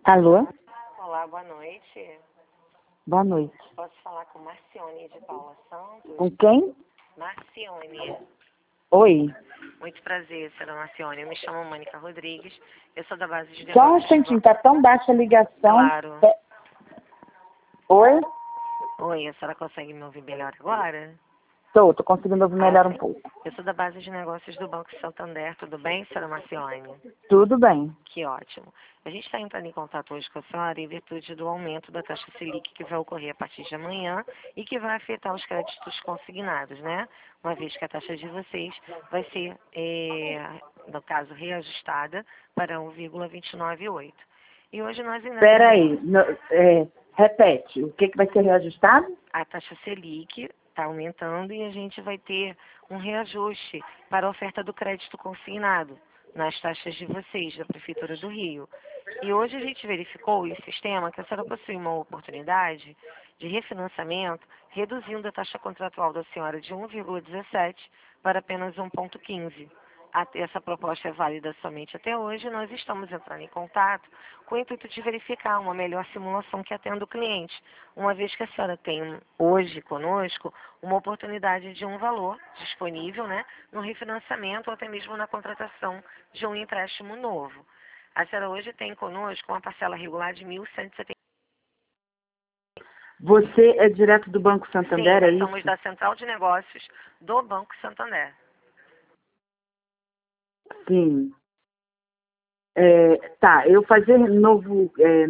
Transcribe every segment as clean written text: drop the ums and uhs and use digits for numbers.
Alô? Olá, boa noite. Boa noite. Posso falar com Marcione de Paula Santos? Com quem? Marcione. Oi. Muito prazer, senhora Marcione. Eu me chamo Mônica Rodrigues. Eu sou da base de Só um negócios. instantinho, tá tão baixa a ligação. Claro. Oi? Oi, a senhora consegue me ouvir melhor agora? Tô conseguindo ouvir melhor um Sim. pouco. Eu sou da base de negócios do Banco Santander. Tudo bem, senhora Marcione? Tudo bem. Que ótimo. A gente está entrando em contato hoje com a senhora em virtude do aumento da taxa Selic que vai ocorrer a partir de amanhã e que vai afetar os créditos consignados, né? Uma vez que a taxa de vocês vai ser, no caso, reajustada para 1,298. E hoje nós ainda Espera temos aí. Repete. O que vai ser reajustado? a taxa Selic está aumentando e a gente vai ter um reajuste para a oferta do crédito consignado nas taxas de vocês, da Prefeitura do Rio. E hoje a gente verificou em sistema que a senhora possui uma oportunidade de refinanciamento, reduzindo a taxa contratual da senhora de 1,17 para apenas 1,15. Essa proposta é válida somente até hoje. Nós estamos entrando em contato com o intuito de verificar uma melhor simulação que atenda o cliente, uma vez que a senhora tem hoje conosco uma oportunidade de um valor disponível, né, no refinanciamento ou até mesmo na contratação de um empréstimo novo. A senhora hoje tem conosco uma parcela regular de 1.170. Você é direto do Banco Sim, Santander, é nós somos isso? da Central de Negócios do Banco Santander. Sim. Tá, eu fazer novo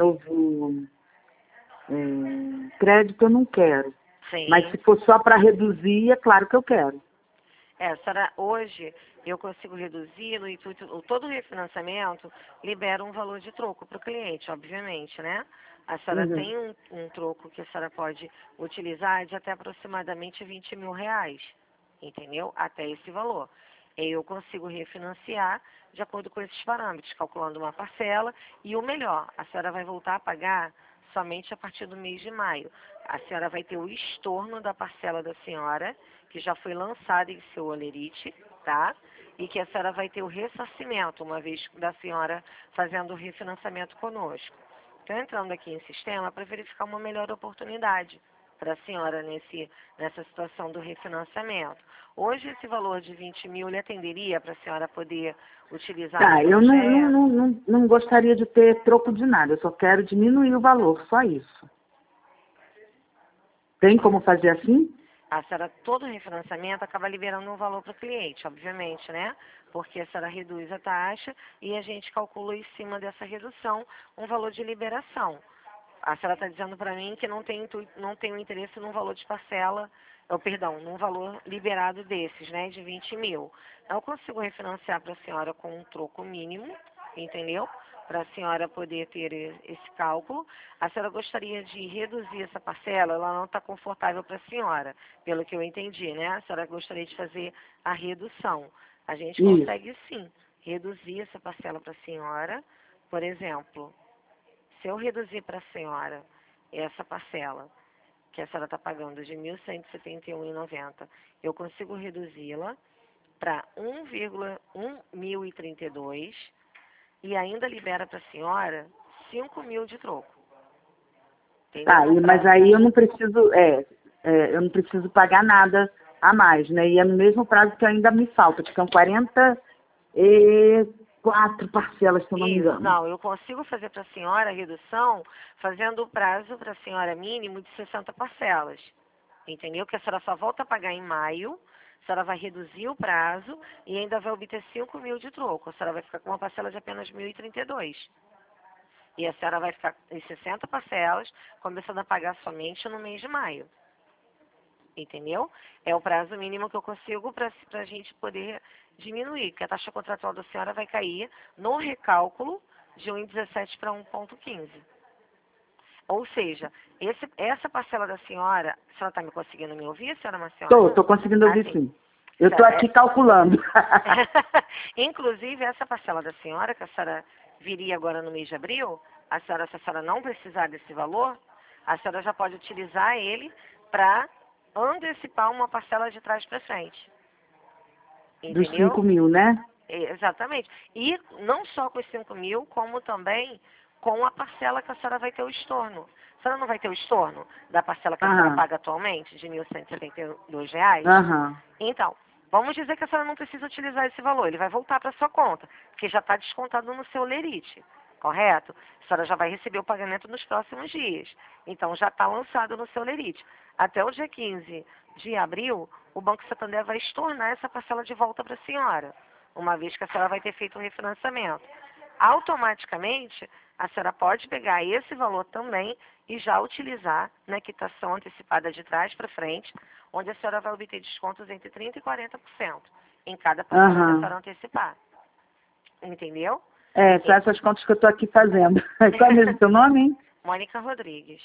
crédito eu não quero. Mas Sim. se for só para reduzir, é claro que eu quero. A senhora, hoje eu consigo reduzir no intuito, todo o refinanciamento libera um valor de troco para o cliente, obviamente, né? A senhora Uhum. tem um troco que a senhora pode utilizar de até aproximadamente R$ 20.000, entendeu? Até esse valor. Eu consigo refinanciar de acordo com esses parâmetros, calculando uma parcela e o melhor, a senhora vai voltar a pagar somente a partir do mês de maio. A senhora vai ter o estorno da parcela da senhora, que já foi lançada em seu olerite, tá? E que a senhora vai ter o ressarcimento, uma vez da senhora fazendo o refinanciamento conosco. Estou entrando aqui em sistema para verificar uma melhor oportunidade para a senhora nessa situação do refinanciamento. Hoje esse valor de 20.000 lhe atenderia para a senhora poder utilizar no Tá, eu projeto? não gostaria de ter troco de nada, eu só quero diminuir o valor, só isso. Tem como fazer assim? A senhora, todo refinanciamento acaba liberando um valor para o cliente, obviamente, né? Porque a senhora reduz a taxa e a gente calcula em cima dessa redução um valor de liberação. A senhora está dizendo para mim que não tem o interesse num valor de parcela, num valor liberado desses, né, de 20.000. Eu consigo refinanciar para a senhora com um troco mínimo, entendeu? Para a senhora poder ter esse cálculo. A senhora gostaria de reduzir essa parcela, ela não está confortável para a senhora, pelo que eu entendi, né? A senhora gostaria de fazer a redução. A gente Isso. consegue sim reduzir essa parcela para a senhora, por exemplo. Se eu reduzir para a senhora essa parcela que a senhora está pagando de R$ 1.171,90, eu consigo reduzi-la para 1.1032 e ainda libera para a senhora 5.000 de troco. Tá, Entendeu? mas aí eu não preciso pagar nada a mais, né? E é no mesmo prazo que ainda me falta, que são 44 parcelas, se eu não me Isso, engano. não, eu consigo fazer para a senhora a redução fazendo o prazo para a senhora mínimo de 60 parcelas. Entendeu? Que a senhora só volta a pagar em maio, a senhora vai reduzir o prazo e ainda vai obter 5.000 de troco. A senhora vai ficar com uma parcela de apenas 1.032. E a senhora vai ficar em 60 parcelas, começando a pagar somente no mês de maio. Entendeu? É o prazo mínimo que eu consigo para a gente poder diminuir, porque a taxa contratual da senhora vai cair no recálculo de 1,17 para 1,15. Ou seja, essa parcela da senhora, a senhora está me conseguindo me ouvir, senhora Marcione? Tô conseguindo ouvir Assim, sim. Eu tô aqui calculando. inclusive, essa parcela da senhora, que a senhora viria agora no mês de abril, se a senhora não precisar desse valor, a senhora já pode utilizar ele para antecipar uma parcela de trás para frente. Dos Entendeu? 5.000, né? Exatamente. E não só com os 5.000, como também com a parcela que a senhora vai ter o estorno. A senhora não vai ter o estorno da parcela que a senhora paga atualmente, de R$ 1.172? Aham. Então, vamos dizer que a senhora não precisa utilizar esse valor. Ele vai voltar para sua conta, porque já está descontado no seu lerite, correto? A senhora já vai receber o pagamento nos próximos dias. Então, já está lançado no seu lerite. Até o dia 15 de abril, o Banco Santander vai estornar essa parcela de volta para a senhora, uma vez que a senhora vai ter feito o refinanciamento. Automaticamente, a senhora pode pegar esse valor também e já utilizar na quitação antecipada de trás para frente, onde a senhora vai obter descontos entre 30% e 40% em cada parcela que a senhora antecipar. Entendeu? São essas contas que eu estou aqui fazendo. Qual é mesmo o seu nome, hein? Mônica Rodrigues.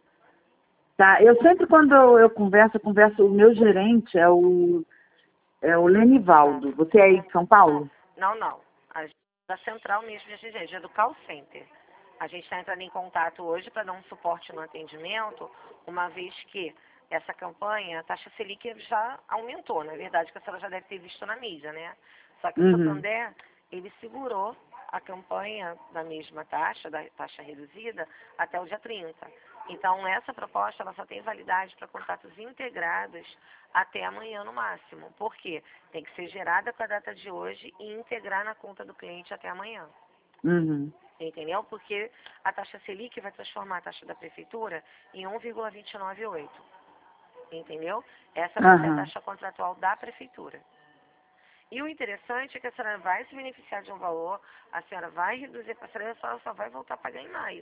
Tá, eu sempre quando eu converso, o meu gerente é o Lenivaldo. Você é aí de São Paulo? Não. Da central mesmo, gente, é do call center. A gente está entrando em contato hoje para dar um suporte no atendimento, uma vez que essa campanha, a taxa Selic já aumentou, na verdade, que a senhora já deve ter visto na mídia, né? Só que o Santander, ele segurou a campanha da mesma taxa, da taxa reduzida, até o dia 30. Então, essa proposta, ela só tem validade para contatos integrados até amanhã no máximo. Por quê? Tem que ser gerada com a data de hoje e integrar na conta do cliente até amanhã. Entendeu? Porque a taxa Selic vai transformar a taxa da prefeitura em 1,298. Entendeu? Essa vai ser a taxa contratual da prefeitura. E o interessante é que a senhora vai se beneficiar de um valor, a senhora vai reduzir a parcela, a senhora só vai voltar a pagar em maio.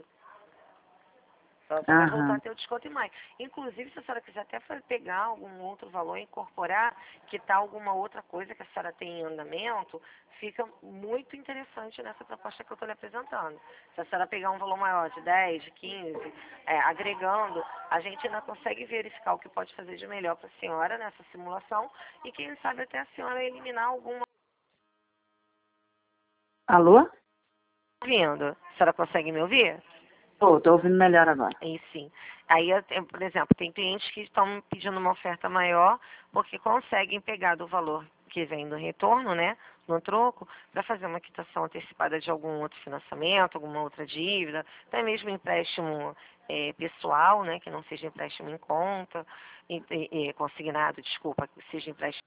Ela só vai voltar a ter o desconto em maio. Inclusive, se a senhora quiser até pegar algum outro valor, incorporar, que tal alguma outra coisa que a senhora tem em andamento, fica muito interessante nessa proposta que eu estou lhe apresentando. Se a senhora pegar um valor maior de 10, de 15, agregando, a gente ainda consegue verificar o que pode fazer de melhor para a senhora nessa simulação e quem sabe até a senhora eliminar alguma... Alô? Ouvindo? A senhora consegue me ouvir? Estou ouvindo melhor agora. Aí sim. Aí, por exemplo, tem clientes que estão pedindo uma oferta maior porque conseguem pegar do valor que vem do retorno, né, no troco, para fazer uma quitação antecipada de algum outro financiamento, alguma outra dívida, até mesmo empréstimo pessoal, né, que não seja empréstimo em conta, consignado, desculpa, que seja empréstimo.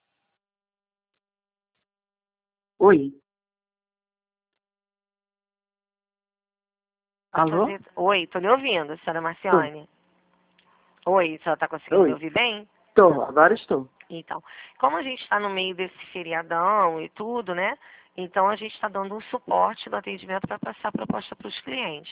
Oi. Alô? Oi, estou lhe ouvindo, senhora Marciane. Oi, a senhora está conseguindo me ouvir bem? Estou, agora estou. Então, como a gente está no meio desse feriadão e tudo, né? Então, a gente está dando um suporte no atendimento para passar a proposta para os clientes.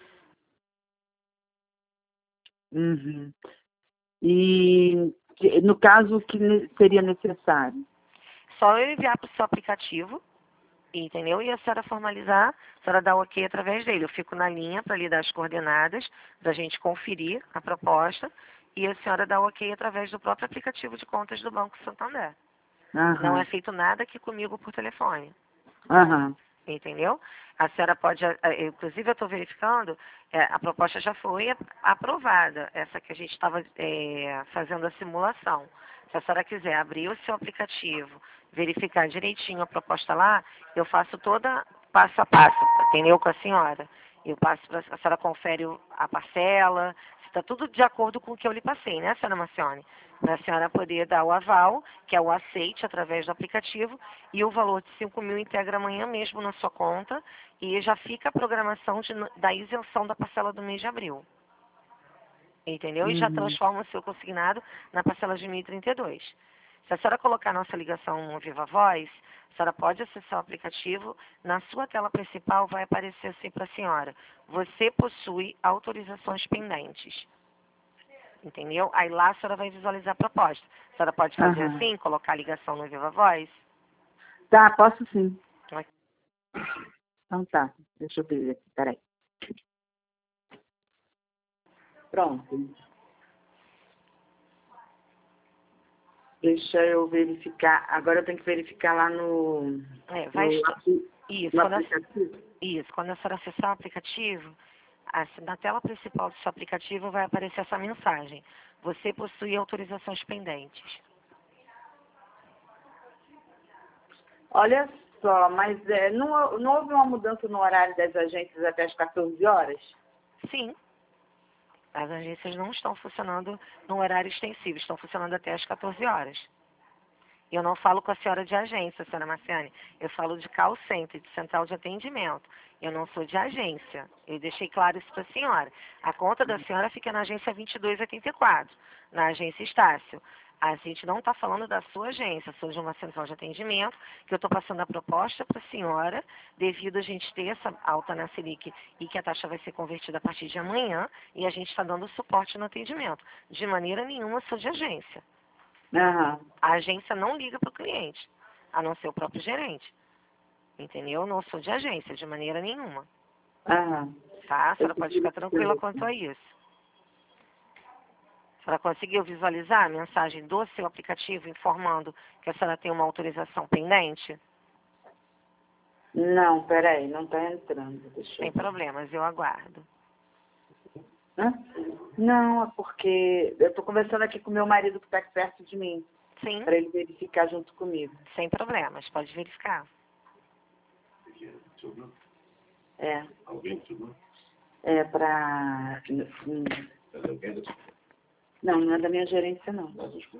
E, no caso, o que seria necessário? Só eu enviar para o seu aplicativo, entendeu? E a senhora formalizar, a senhora dá o ok através dele. Eu fico na linha para lhe dar as coordenadas, para a gente conferir a proposta, e a senhora dá o ok através do próprio aplicativo de contas do Banco Santander. Não é feito nada aqui comigo por telefone. Entendeu? A senhora pode, inclusive eu estou verificando, a proposta já foi aprovada, essa que a gente estava fazendo a simulação. Se a senhora quiser abrir o seu aplicativo, verificar direitinho a proposta lá, eu faço toda passo a passo, entendeu, com a senhora. Eu passo, a senhora confere a parcela, se está tudo de acordo com o que eu lhe passei, né, senhora Marcione? Para a senhora poder dar o aval, que é o aceite através do aplicativo, e o valor de 5 mil integra amanhã mesmo na sua conta, e já fica a programação da isenção da parcela do mês de abril. Entendeu? E já transforma o seu consignado na parcela de 1.032. Se a senhora colocar nossa ligação no Viva Voz, a senhora pode acessar o aplicativo, na sua tela principal vai aparecer assim para a senhora: você possui autorizações pendentes. Entendeu? Aí lá a senhora vai visualizar a proposta. A senhora pode fazer assim, colocar a ligação no Viva Voz? Tá, posso sim. Então tá, deixa eu ver aqui, peraí. Pronto. Deixa eu verificar. Agora eu tenho que verificar lá no... Isso, quando a senhora acessar o aplicativo, na tela principal do seu aplicativo vai aparecer essa mensagem: você possui autorizações pendentes. Olha, só, mas não houve uma mudança no horário das agências até as 14 horas? Sim. As agências não estão funcionando no horário extensivo, estão funcionando até as 14 horas. Eu não falo com a senhora de agência, senhora Marciane. Eu falo de call center, de central de atendimento. Eu não sou de agência. Eu deixei claro isso para a senhora. A conta da senhora fica na agência 2284, na agência Estácio. A gente não está falando da sua agência, sou de uma central de atendimento, que eu estou passando a proposta para a senhora, devido a gente ter essa alta na Selic e que a taxa vai ser convertida a partir de amanhã, e a gente está dando suporte no atendimento. De maneira nenhuma sou de agência. Aham. A agência não liga para o cliente, a não ser o próprio gerente. Entendeu? Eu não sou de agência, de maneira nenhuma. Aham. Tá? A senhora pode ficar tranquila quanto a isso. A senhora conseguiu visualizar a mensagem do seu aplicativo informando que a senhora tem uma autorização pendente? Não, peraí, não está entrando. Deixa eu Sem ver. problemas, eu aguardo. Hã? Não, é porque eu estou conversando aqui com meu marido que está aqui perto de mim, Sim, para ele verificar junto comigo. sem problemas, pode verificar. É. Alguém filmou? É para... Não, não é da minha gerência, não.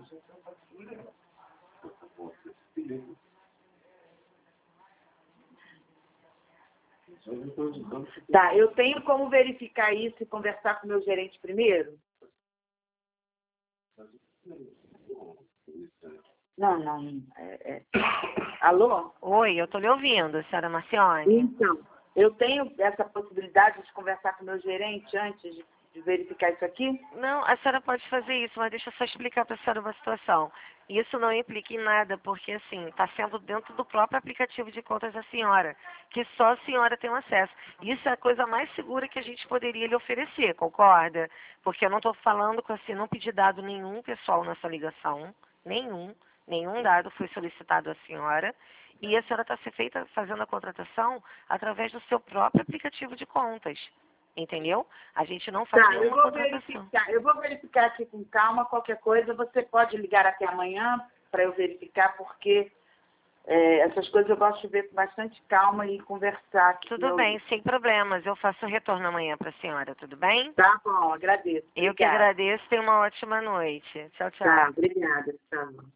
Tá, eu tenho como verificar isso e conversar com o meu gerente primeiro? Não, não. Alô? Oi, eu estou lhe ouvindo, senhora Marcione. Então, eu tenho essa possibilidade de conversar com o meu gerente antes de verificar isso aqui? Não, a senhora pode fazer isso, mas deixa eu só explicar para a senhora uma situação. Isso não implica em nada, porque assim, está sendo dentro do próprio aplicativo de contas da senhora, que só a senhora tem acesso. Isso é a coisa mais segura que a gente poderia lhe oferecer, concorda? Porque eu não estou falando com assim, não pedi dado nenhum pessoal nessa ligação, nenhum dado foi solicitado à senhora, e a senhora está fazendo a contratação através do seu próprio aplicativo de contas. Entendeu? A gente não faz Tá, nenhuma contratação. eu vou verificar aqui com calma, qualquer coisa, você pode ligar até amanhã para eu verificar, porque essas coisas eu gosto de ver com bastante calma e conversar aqui. Tudo bem, sem problemas. Eu faço o retorno amanhã para a senhora, tudo bem? Tá bom, agradeço. Eu que Obrigada. agradeço. Tenha uma ótima noite. Tchau, tchau. Tá, obrigada. Tchau.